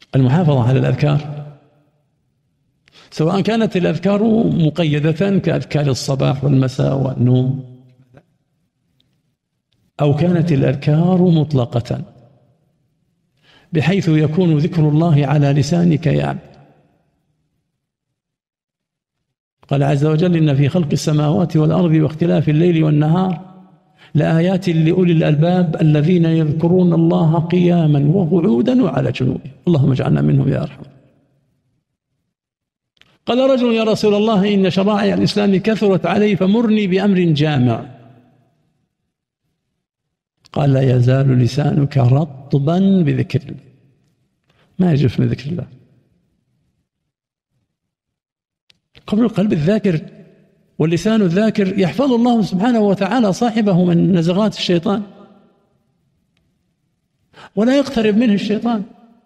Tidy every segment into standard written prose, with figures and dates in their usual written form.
المحافظة على الأذكار، سواء كانت الأذكار مقيدة كأذكار الصباح والمساء والنوم، أو كانت الأذكار مطلقة بحيث يكون ذكر الله على لسانك يا عبد. قال عز وجل: إن في خلق السماوات والأرض واختلاف الليل والنهار لآيات لأولي الألباب الذين يذكرون الله قياما وقعودا وعلى جنوبهم. اللهم اجعلنا منهم يا أرحم. قال رجل: يا رسول الله، إن شرائع الإسلام كثرت علي فمرني بأمر جامع. قال: لا يزال لسانك رطبا بذكر الله، ما يجف من ذكر الله. قبل القلب الذاكر واللسان الذاكر يحفظ الله سبحانه وتعالى صاحبه من نزغات الشيطان، ولا يقترب منه الشيطان.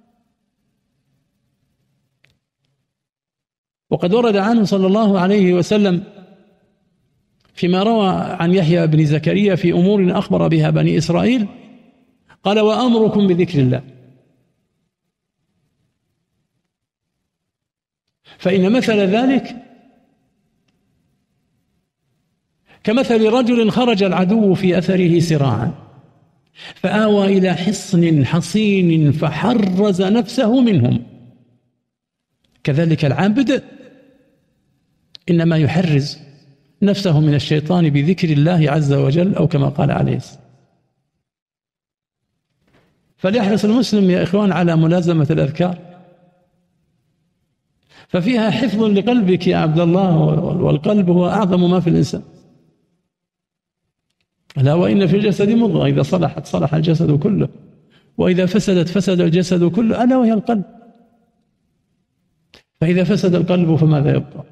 وقد ورد عنه صلى الله عليه وسلم فيما روى عن يحيى بن زكريا في أمور أخبر بها بني إسرائيل، قال: وأمركم بذكر الله، فإن مثل ذلك كمثل رجل خرج العدو في أثره سراعا فآوى إلى حصن حصين فحرز نفسه منهم. كذلك العبد إنما يحرز نفسه من الشيطان بذكر الله عز وجل، أو كما قال عليه الصلاة. فليحرص المسلم يا إخوان على ملازمة الأذكار، ففيها حفظ لقلبك يا عبد الله، والقلب هو أعظم ما في الإنسان. ألا وإن في الجسد مضغة إذا صلحت صلح الجسد كله، وإذا فسدت فسد الجسد كله، ألا وهي القلب. فإذا فسد القلب فماذا يبقى؟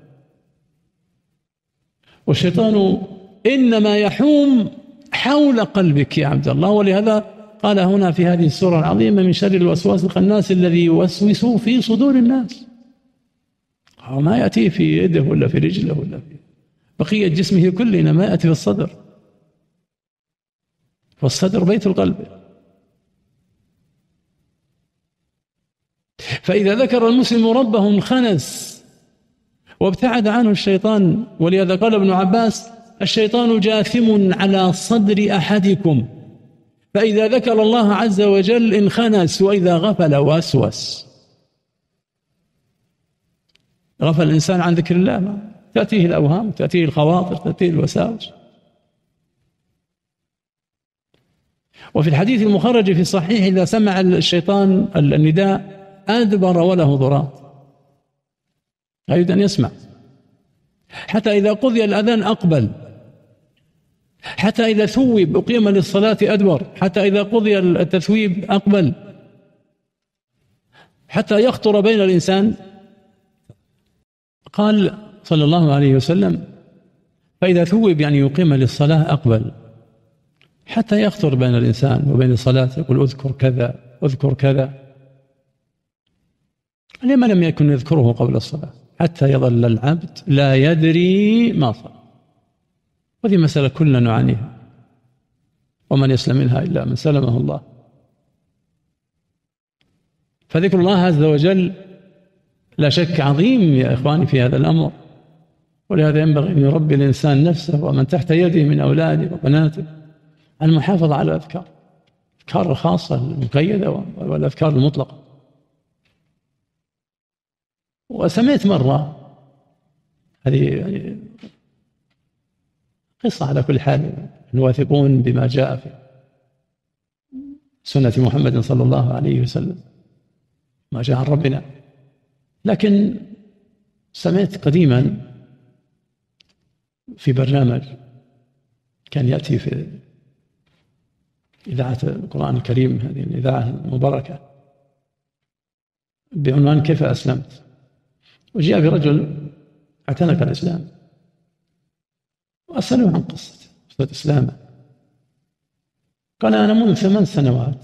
والشيطان إنما يحوم حول قلبك يا عبد الله. ولهذا قال هنا في هذه السورة العظيمة: من شر الوسواس الخناس الذي يوسوس في صدور الناس. ما يأتي في يده ولا في رجله ولا في بقية جسمه كله، إنما يأتي في الصدر، والصدر بيت القلب. فإذا ذكر المسلم ربه انخنس وابتعد عنه الشيطان. ولهذا قال ابن عباس: الشيطان جاثم على صدر أحدكم، فإذا ذكر الله عز وجل انخنس، وإذا غفل وسوس. غفل الإنسان عن ذكر الله، تأتيه الأوهام، تأتيه الخواطر، تأتيه الوساوس. وفي الحديث المخرج في الصحيح: إذا سمع الشيطان النداء أدبر وله ضراط، لا يريد أن يسمع. حتى إذا قضي الأذان أقبل، حتى إذا ثوب أقيم للصلاة أدبر، حتى إذا قضي التثويب أقبل، حتى يخطر بين الإنسان. قال صلى الله عليه وسلم: فإذا ثوب يعني يقيم للصلاة أقبل، حتى يخطر بين الإنسان وبين الصلاة، يقول: أذكر كذا أذكر كذا. لما لم يكن يذكره قبل الصلاة؟ حتى يظل العبد لا يدري ما صار. وهذه مسألة كلنا نعانيها، ومن يسلم منها إلا من سلمه الله. فذكر الله عز وجل لا شك عظيم يا إخواني في هذا الأمر، ولهذا ينبغي أن يربي الإنسان نفسه ومن تحت يده من أولاده وبناته المحافظة على الأذكار، الأذكار الخاصة المقيدة والأذكار المطلقة. وسمعت مرة هذه يعني قصة على كل حال، الواثقون بما جاء في سنة محمد صلى الله عليه وسلم، ما جاء عن ربنا. لكن سمعت قديما في برنامج كان يأتي في إذاعة القرآن الكريم، هذه الإذاعة المباركة، بعنوان كيف أسلمت. وجاء برجل اعتنق الإسلام وأسأله عن قصة إسلامه. قال: أنا منذ 8 سنوات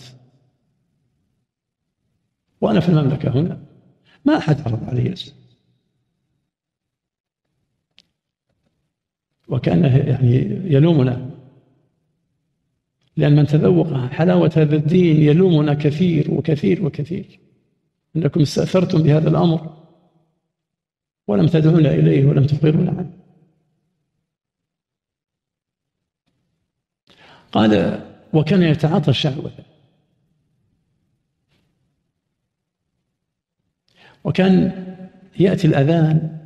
وأنا في المملكة هنا ما أحد عرض علي الإسلام، وكان يعني يلومنا، لأن من تذوق حلاوة هذا الدين يلومنا كثير وكثير وكثير. أنكم استأثرتم بهذا الأمر ولم تدعون إليه ولم تخبرون عنه. قال وكان يتعاطى الشهوة، وكان يأتي الأذان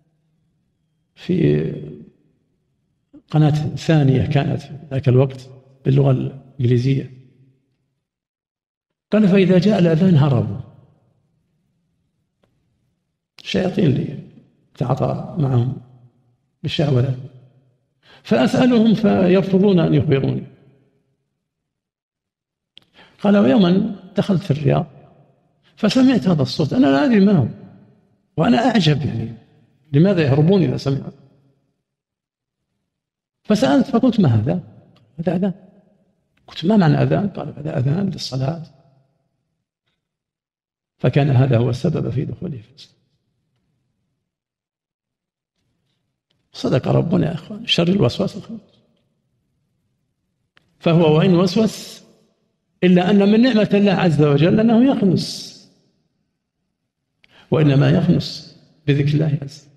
في قناة ثانية كانت في ذاك الوقت باللغة الإنجليزية. قال فإذا جاء الأذان هربوا الشياطين اللي تعاطى معهم بالشهوة، فأسألهم فيرفضون أن يخبروني. قال ويوما دخلت في الرياض فسمعت هذا الصوت، أنا لا أدري ما هو، وأنا أعجب يعني لماذا يهربون إذا سمعوا. فسألت فقلت ما هذا؟ هذا أذان. قلت ما معنى أذان؟ قال هذا أذان للصلاة. فكان هذا هو السبب في دخوله في الإسلام. صدق ربنا يا أخوان، شر الوسواس الخناس. فهو وإن وسوس إلا أن من نعمة الله عز وجل أنه يخنس، وإنما يخنس بذكر الله عز وجل.